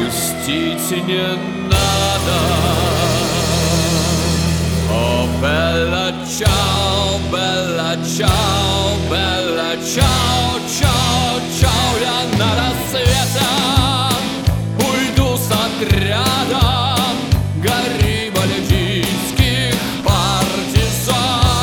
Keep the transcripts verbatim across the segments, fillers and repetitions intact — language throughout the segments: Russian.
грустить не надо. О, Белла чао, Белла чао, Белла чао, чао, чао. Я на рассвете уйду с отрядом гарибальдийских партизан.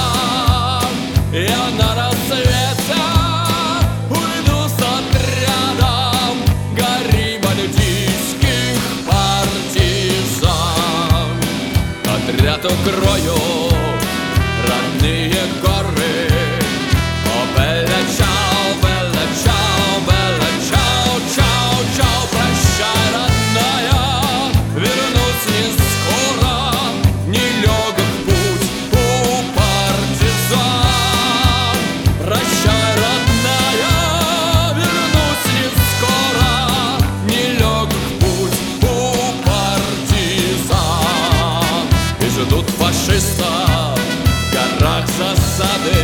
Я на рассвете уйду с отрядом гарибальдийских партизан. Отряд укрою родные горы. О, Белла чао, Белла чао, Белла чао, чао, чао. Прощай, родная, вернусь не скоро, нелегок путь у партизан. Прощай, родная, вернусь не скоро, нелегок путь у партизан. И ждут фашистов в горах засады.